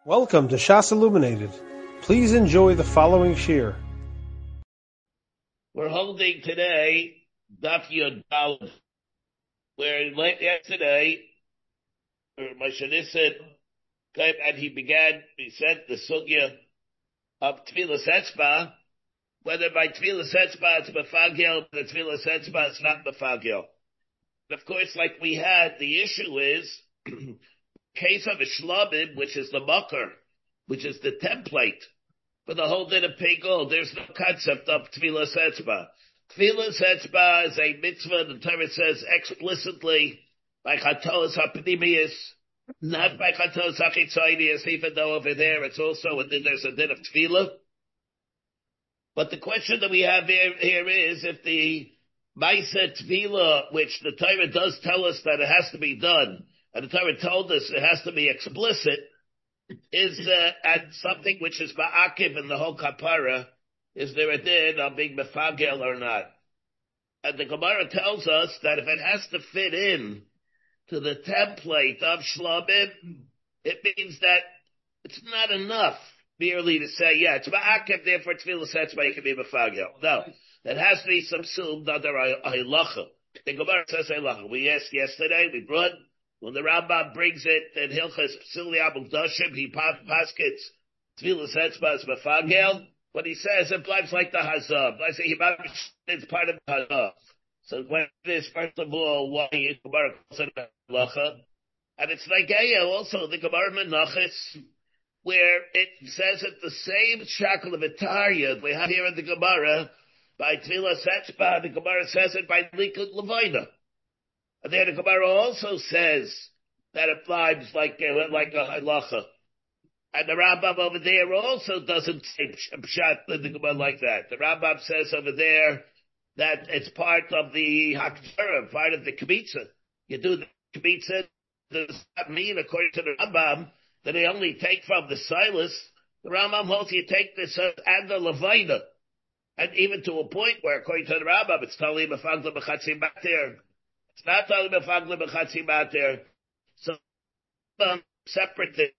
Welcome to Shas Illuminated. Please enjoy the following shir. We're holding today Daf Yud Daled, where yesterday, Moshe Nissan came and he said the sugya of Tfilas Etzba, whether by Tfilas Etzba it's Mefagel, but Tfilas Etzba it's not Mefagel. And of course, like we had, the issue is, case of a Shlomim, which is the Makar, which is the template for the whole din of Pegol, there's no concept of Tfilas Etzba. Tfilas Etzba is a mitzvah, the Torah says explicitly, by Chatoas HaPnimius, not by Chatoas HaChitzonius, even though over there it's also, there's a din of Tfilah. But the question that we have here is, if the Maisa Tfilah, which the Torah does tell us that it has to be done, and the Torah told us it has to be explicit, is at something which is ma'akiv in the whole kapara, is there a din on being mefagel or not? And the Gemara tells us that if it has to fit in to the template of Shlomim, it means that it's not enough merely to say, yeah, it's ma'akiv, therefore tefillah etzba, you can be mefagel. No, that has to be subsumed under a halacha. The Gemara says halacha. We asked yesterday, we brought, when the Rambam brings it in Hilchas Psili Abul Dashim, he paskets Tfilas Etzba as Mefagel. What he says implies like the Hazab. I say it's part of the Hazab. So when it is, first of all, why the Gemara calls it Halacha. And it's like also the Gemara Menachos, where it says it the same shackle of Itaria we have here in the Gemara by Tfilas Etzba. The Gemara says it by Likud Levina. And there the Gemara also says that it applies like a halacha. And the Rambam over there also doesn't say pshat in the Gemara like that. The Rambam says over there that it's part of the hakdara, part of the kibitza. You do the kibitza, does that mean, according to the Rambam, that they only take from the silas? The Rambam holds you take this and the levina. And even to a point where, according to the Rambam, it's totally mefagla b'chatzim back there. It's not talking about Fagla B'chatzim out there. So, separate thing.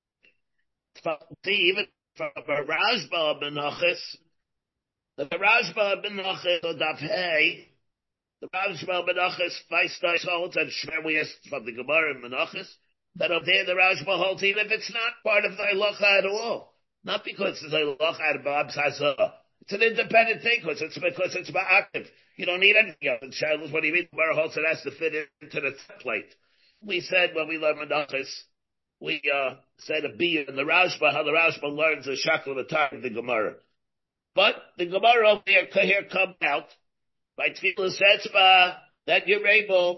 Even from a Rashba Menachos, the Rashba Menachos, Daf Hey, the Rashba Menachos, Feistai holds, and Shmer we asked from the Gemara in Menachos, that over there the Rashba holds, even if it's not part of the halacha at all. Not because it's a halacha at Bab's Hazah. It's an independent thing, because it's ma'akiv. You don't need anything else. And Shiloh, what do you mean? Gemara holds it has to fit into the template. We said when we learned Menachos, we said a B in the Rashba, how the Rashba learns the shackle of the time of the Gemara. But the Gemara over here comes out by Tfilas Etzba that you're able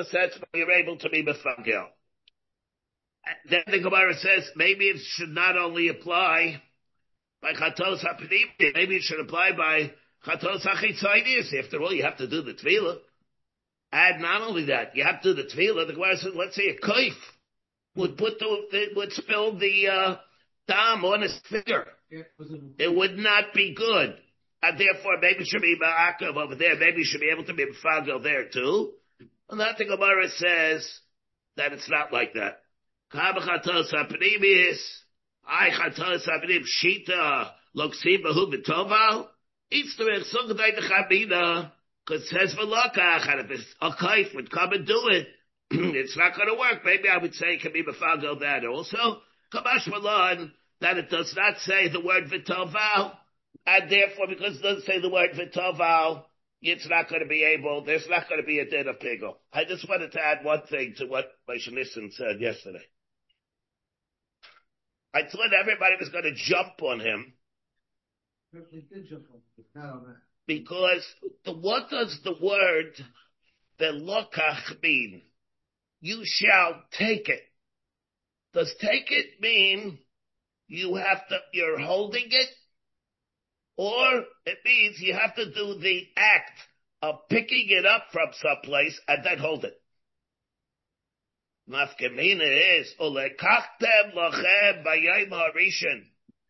to be mefagel. Then the Gemara says maybe it should not only apply by Chatos HaPnimius, maybe it should apply by Chatos HaChitzonius. After all, you have to do the Tefillah. And not only that, you have to do the Tefillah. The Gemara says, let's say a koif would spill the dam on his finger. It would not be good. And therefore, maybe it should be ma'akav over there. Maybe it should be able to be mefagel there too. And that the Gemara says that it's not like that. Kama Chatos HaPnimius, I Chatos HaPnimius, Shita, Loksim Behu B'toval, it's the Sugdai the Chabina, because it says V'lokach, and if a kaif would come and do it, it's not going to work. Maybe I would say it can be mefagel that also. Kamash Malon, that it does not say the word V'toval, and therefore, because it doesn't say the word V'toval, it's not going to be able, there's not going to be a din of pigel. I just wanted to add one thing to what Moshe Nissan said yesterday. I thought everybody was going to jump on him. Because what does the word velokach mean? You shall take it. Does take it mean you're holding it? Or it means you have to do the act of picking it up from someplace and then hold it. Nafkamina is, Olekachtem lochem bayayim harishan.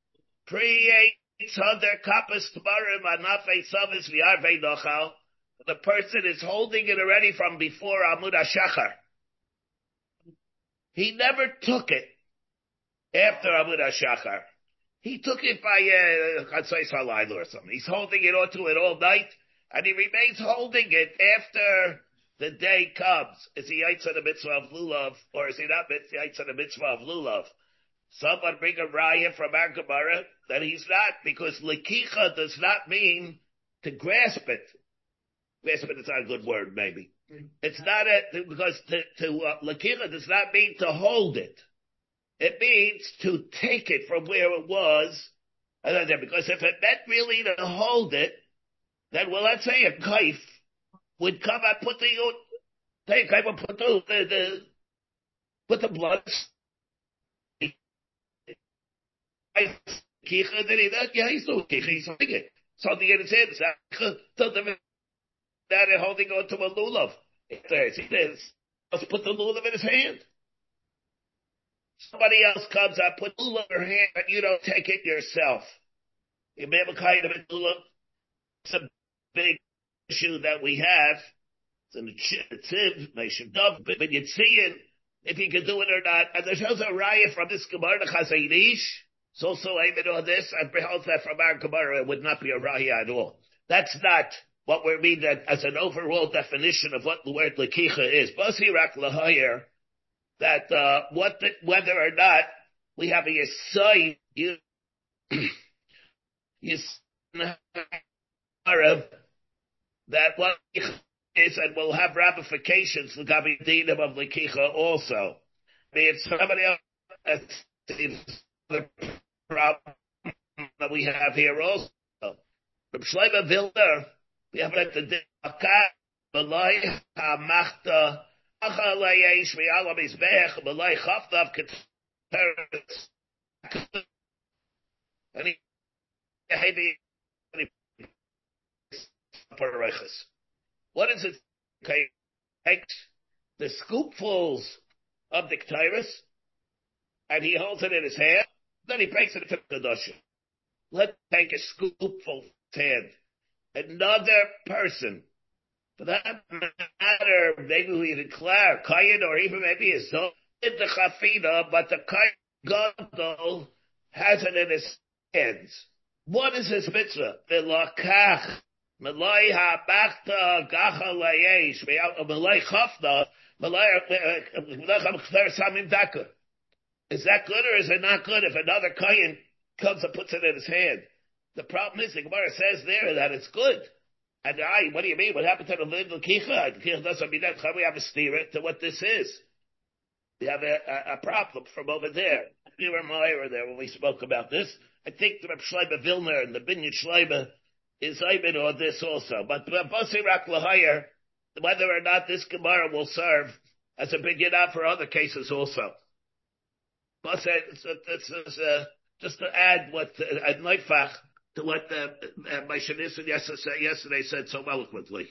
Pre-800 kapas tmarim anafei savis v'arvei nochal. The person is holding it already from before Amud HaShachar. He never took it. after Avodah Shachar. He took it by Chatzos Halayla or something. He's holding it onto it all night, and he remains holding it after the day comes. Is he Yaitz on the mitzvah of Lulav, or is he not Yaitz on the mitzvah of Lulav? Someone bring a raya from our Gemara that he's not, because Lekicha does not mean to grasp it. Grasp it is not a good word, maybe. It's not because Lekicha does not mean to hold it. It means to take it from where it was, because if it meant really to hold it, then, well, let's say a kaif would come and put the blood. He's doing he's holding it. Something in his hands. That holding on to a lulav. Let's put the lulav in his hand. Somebody else comes and put lulav in her hand, and you don't take it yourself. You may have a kind of a lulav. It's a big issue that we have. It's in the Tziv, Nation Dov, but you'd see it if you can do it or not. And there's also a raya from this Gemara, the Chazayrish. It's also aiming on this, and behold that from our Gemara, it would not be a raya at all. That's not what we mean that as an overall definition of what the word Lekicha is. Basirak Lahayer, that whether or not we have a Yisai, that what is, and will have ramifications, the Gabidinim of Lekicha also. I mean, it's somebody else, the problem that we have here also. From Shlomo Vilner, we have like the Dikkat, Malay HaMachta, Acha Layesh, Mi'alam Izbech, Malay Chaftav, Keteres, and he what is it? Okay, takes the scoopfuls of the Keteres, and he holds it in his hand, then he breaks it into Kedusha. Let's take a scoopful hand. Another person, for that matter, maybe we declare Kayin or even maybe a Zon in the Chafina, but the Kayin Gadol has it in his hands. What is his mitzvah? V'lakach Malay ha'bachta gacha layesh Malay chafna Malay samim daka. Is that good or is it not good if another Kayin comes and puts it in his hand? The problem is, the Gemara says there that it's good. And what do you mean? What happened to the little Kicha? The Kicha doesn't mean that. How we have a steer to what this is? We have a problem from over there. We were Meyer there when we spoke about this. I think the Reb Shlomo Vilner and the Binyan Shlomo is aiming on this also. But Basirak Lahayer, whether or not this Gemara will serve as a binyan for other cases also. But just to add what at Neifach, to what my Shanisan yesterday said so eloquently.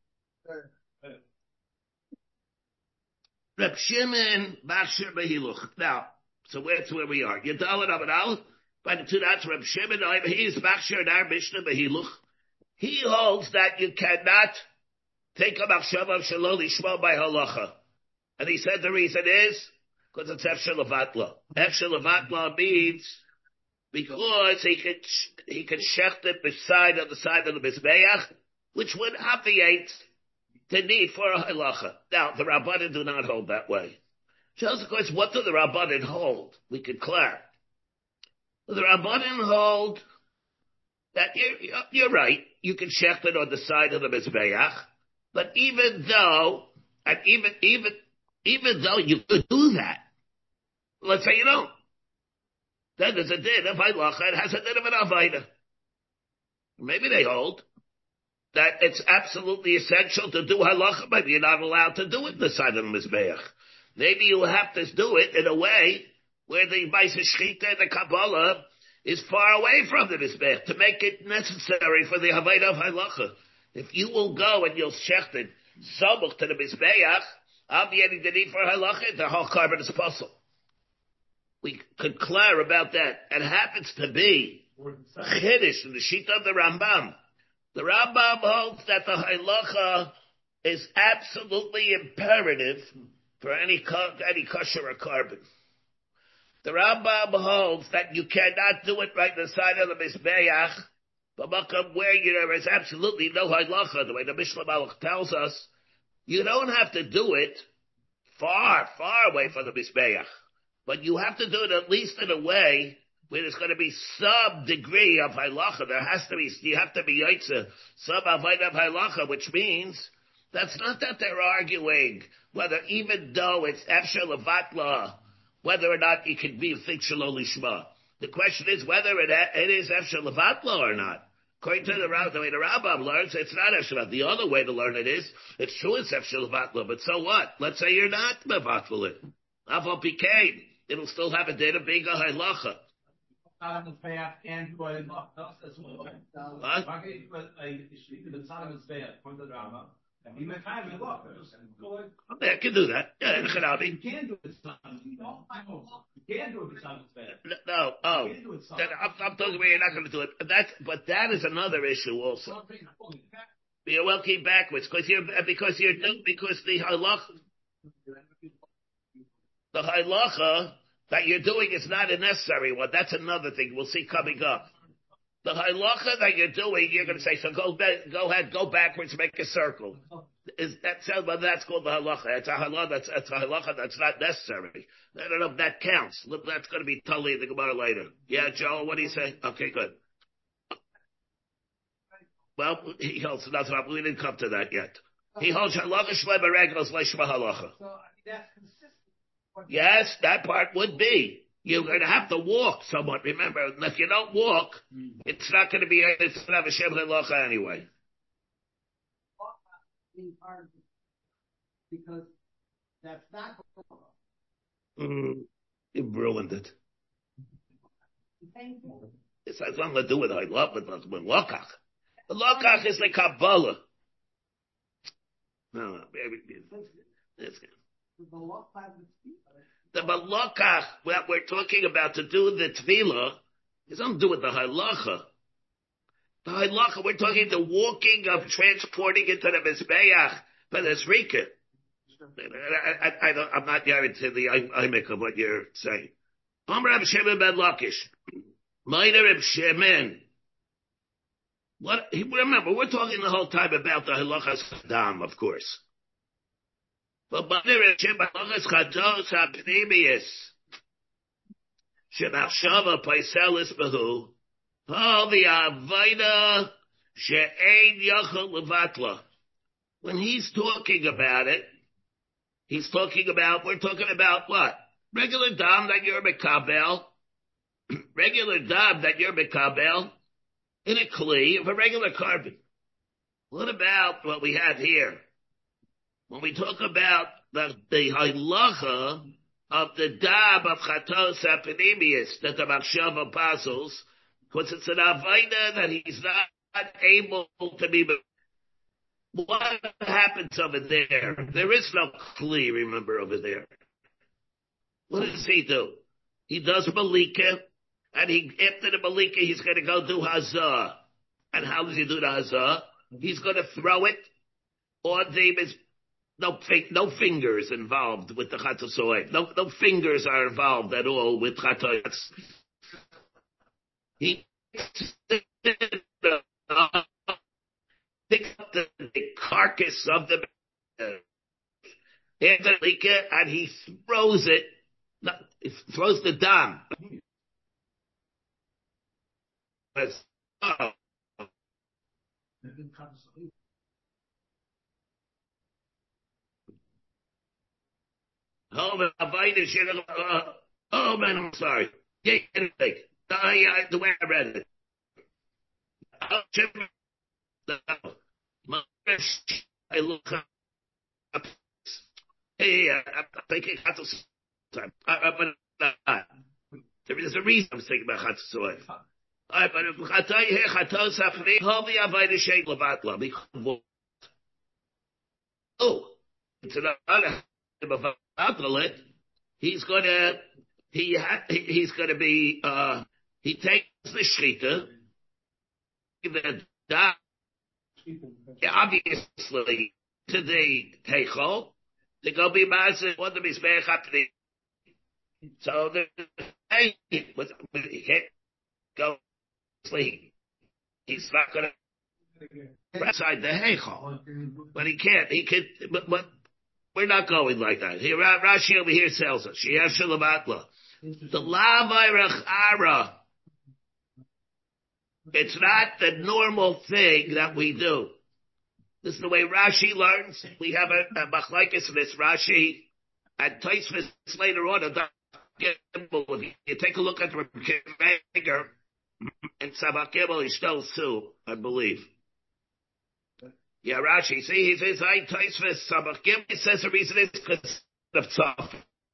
Reb Shimon Bachshir Behiluch. Now, so that's where we are. Yadalat Abadal, by the two dots, Reb Shimon, he is Bachshir in our Mishnah Behiluch. He holds that you cannot take a Machshava of Shalom Lishma by Halacha. And he said the reason is because it's Efshel Levatla. Efshel Levatla means because he could shecht it on the side of the Mizbeach, which would obviate the need for a halacha. Now, the Rabbanim do not hold that way. Just because what do the Rabbanim hold? We could clear. The Rabbanim hold that you're right, you can shecht it on the side of the Mizbeach, but even though you could do that, let's say you don't. Then there's a din of halacha, it has a din of an avodah. Maybe they hold that it's absolutely essential to do halacha, but you're not allowed to do it in the side of the Mizbeach. Maybe you have to do it in a way where the Ma'aseh Shechita and the Kabbalah is far away from the Mizbeach to make it necessary for the avodah of halacha. If you will go and you'll shecht it samuch to the Mizbeach, obviating the need for halacha, the whole carbon is possible. We could clear about that. It happens to be chiddush in the shita of the Rambam. The Rambam holds that the halacha is absolutely imperative for any kosher or carbon. The Rambam holds that you cannot do it right inside of the Mizbeach, but where there is absolutely no halacha, the way the Mishnah Malach tells us, you don't have to do it far, far away from the Mizbeach. But you have to do it at least in a way where there's going to be some degree of halacha. You have to be yaitze, some avoid of halacha, which means that's not that they're arguing whether, even though it's efshel levatla, whether or not it can be fictional lishma. The question is whether it is efshel levatla or not. According to the way the Rambam learns, it's not efshel. The other way to learn it is, it's true it's efshel levatla, but so what? Let's say you're not mevatla it. Avol pikein. It'll still have a date of being a halacha. I can do that. Yeah, you can do it. No, I'm talking about you're not going to do it. But that is another issue also. You're working backwards because the halacha that you're doing is not a necessary one. That's another thing we'll see coming up. The halacha that you're doing, you're going to say, so go ahead, go backwards, make a circle. That's called the halacha. It's a halacha that's not necessary. I don't know if that counts. That's going to be totally in the Gemara later. Yeah, Joel, what do you say? Okay, good. Well, he holds that's what we didn't come to that yet. He holds halacha shlema reglos leishma halacha. So that's consistent. Yes, that part would be. You're going to have to walk somewhat. Remember, if you don't walk, it's not going to be. It's going to have a shem halacha anyway. Because that's not. You ruined it. It has nothing to do with halach, but with lokach. The lokach is like Kabbalah. No, it's good. The malakach that we're talking about to do the tefillah is nothing to do with the halacha. The halacha, we're talking the walking of transporting into the mizbeach for the zrika. I'm not guaranteed the imik of what you're saying. Amar Reb Shimon ben Lakish, Minor Reb Shimon. Remember, we're talking the whole time about the halachas dam, of course. But halachas chados hapnimius shemachshava paiselis behu all the avoda she'ein yachol levatla. When he's talking about it, we're talking about what? Regular dam that you're mekabel, in a kli of a regular carbon. What about what we have here? When we talk about the halacha of the dam of chatos apinimius that the machshava apostles, because it's an avoda that he's not able to be. What happens over there? There is no kli, remember, over there. What does he do? He does malika, and after the malika, he's going to go do hazah. And how does he do the hazah? He's going to throw it, or there's no fingers involved with the chatosoy. No fingers are involved at all with chatos. He picks up the carcass of the and he throws it. He throws the dam. Oh man, I'm sorry. Yeah, the way I read it. I look up. I'm thinking time. There's a reason I'm thinking about Chatzoy. But if Chatay here, Chatos Hafni, Hovi Avayda Shein Levatla. Oh, it's another Levatla. He's gonna be, he takes the Shrita, the da, obviously, to the Heichel, to go be Mazin, what the Mizbeach Hapni. So he can't go sleep. He's not going to inside the Heichal. But he can't. He can. But we're not going like that. Here, Rashi over here tells us. Sheyev Shalavatla. The Lavayrach Ara. It's not the normal thing that we do. This is the way Rashi learns. We have a machlekes in this Rashi and Tosfos later on. If you take a look at the Meger and Sabach Gimel, he's still two, I believe. Yeah, Rashi. See, he says, "I Tosfos Sabach Gimel." He says the reason is because of tzaf.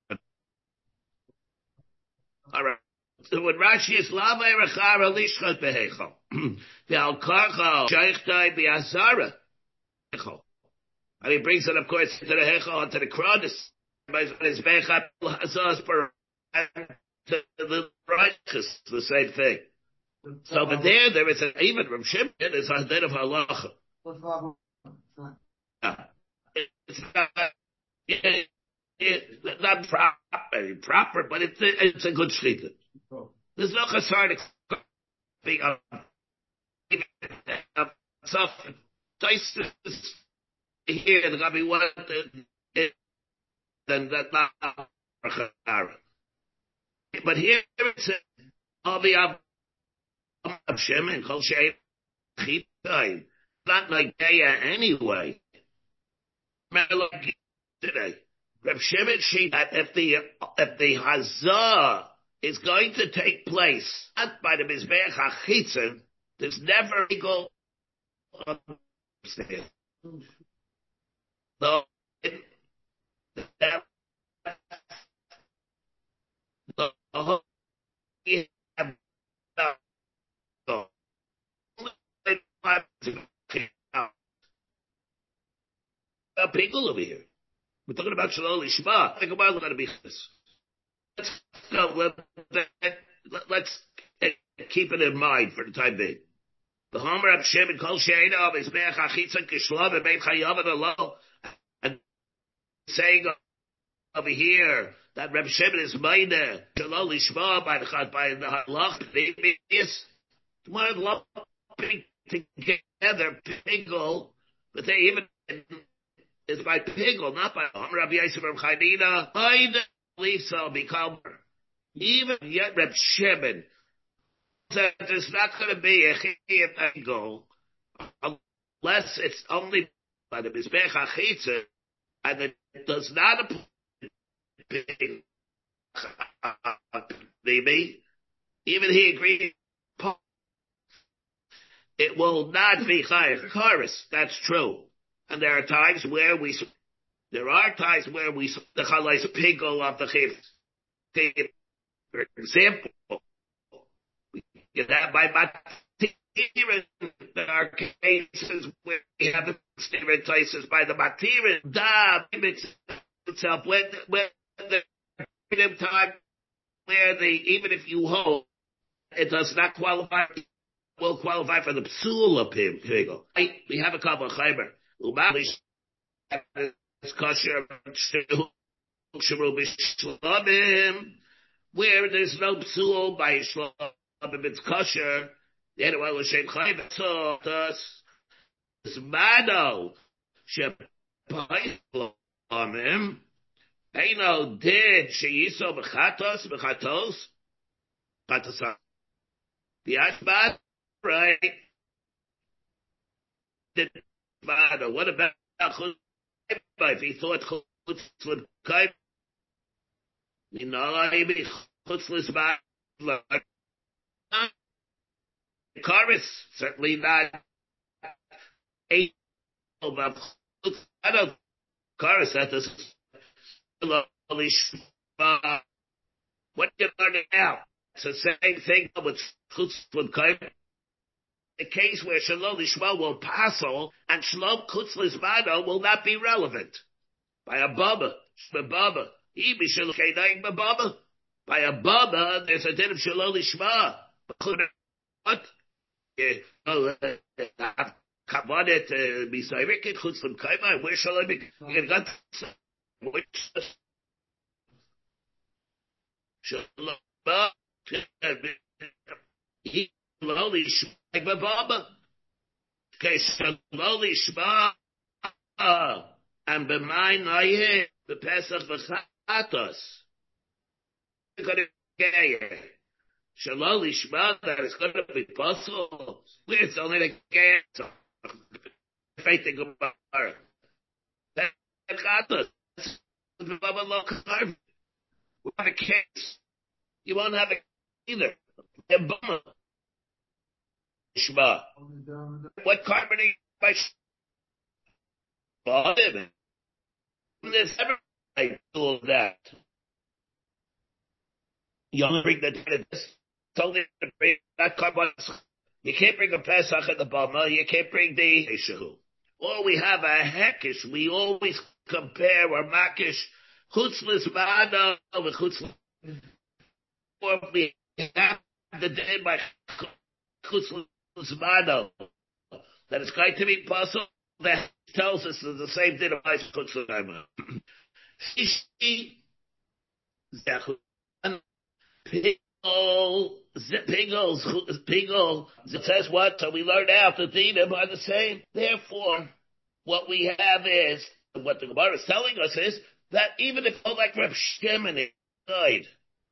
All right. So when Rashi is Lavay Rechara Lishchat Behechal, the Al Karchal Sheichtai Biazara. And he brings it, of course, to the Hechal and to the Kronis. His Bechat Hazaz per to the righteous, the same thing. So over there is even Rav Shimon is a din of halacha. It's not proper, but it's a good shechita. There's no chasar being of suffering. Here, there's going to be one then that not. But here it's all the Rav Shimon Kol Shein Chitayim. Not like Deya anyway. Like today, Rav Shimon that if the Hazah is going to take place not by the Mizbeach HaChitzon, there's never go upstairs. No, people over here. We're talking about Shalom Lishma. Think about going to be this. Let's keep it in mind for the time being. The Homer of Shimon Kol Sheina of his Meach Achitzon Kishlav and Bein Chayav and Allah, and saying over here that Reb Shimon is Meina Shalom Lishma by the Halach. Yes, one lumping together Pigel, but they even is by Pigel, not by Rabbi Yosef from Chaynina. I believe so, become even yet Reb Shimon said there's not going to be a Chiyat Pigel unless it's only by the Mizbech HaChitzah, and it does not apply. Even he agreed. It will not be Chayav Chorus. That's true. And there are times where the Chalais Pigel of the Chiv. For example, you have by Matirin, there are cases where we have stereotypes by the Matirin, itself, when the time where even if you hold, it does not qualify, will qualify for the Psul of Pigel. We have a couple of Chaymer. Where there's no psul by Shlomim, it's kosher. The other one was Shem Chayim. So this Mano Shepayim Eino did Sheyiso Bechatos Chatosa. The Ashbat, right? What about if he thought Chutz would come? You know, maybe Chutzless Karis, certainly not a Karis at this. What you learning now? It's the same thing with Chutz would come. The case where Shalom Lishma will passel and Shalom Chutz Lizmano will not be relevant. By a Baba, Shmababa, by a Baba, there's a din of Shalom Lishma. What? Kavanet Misayrik, Chutz Lizmano, where shall I be? Shalom. He slowly like Baba. Okay, slowly shma. And b'may nayeh the Pesach v'chatos. Shalom shma that is going to be possible. It's only the gas. Faith in Gemara. Chatos. Baba lo carb. Without a case, you won't have it either. Shma. What carbon by Shma? There's ever I do that. You only bring the it's only to bring that carbon. You can't bring a Pesach in the Bama. You can't bring the Ishahu. Or we have a Hekish. We always compare or Makish Chutzlis Ma'ana with Chutzlis. Or we have the day by Chutzlis Ma'ana. That it's going to be possible. That tells us it's the same thing as Chutzlis Ma'ana. Sishi Zechut. Pigol, it says what? So we learned out the Dinim are the same. Therefore, what we have is, what the Gemara is telling us is, that even if like Reb Shimon died,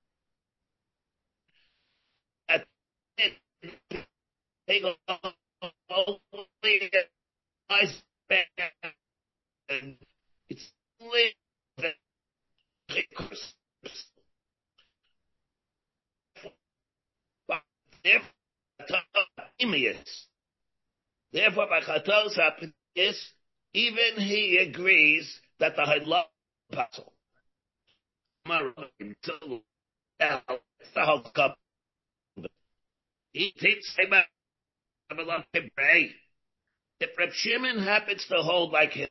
Pigol it's only Therefore, by Chatos is even he agrees that the Haidlah is possible. It's the whole cup. He thinks about if Reb Shimon happens to hold like him.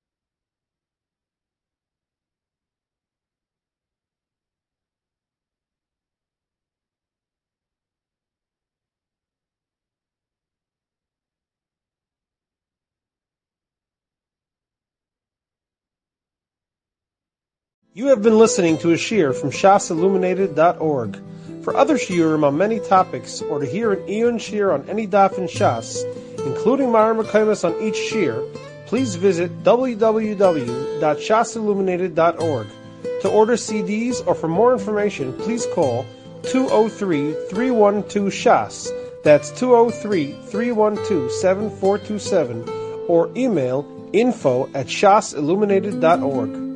You have been listening to a shiur from shasilluminated.org. For other shiurim on many topics, or to hear an Eon shiur on any daf in Shas, including Mareh Mekomos on each shiur, please visit www.shasilluminated.org. To order CDs or for more information, please call 203-312-SHAS. That's 203-312-7427, or email info@shasilluminated.org.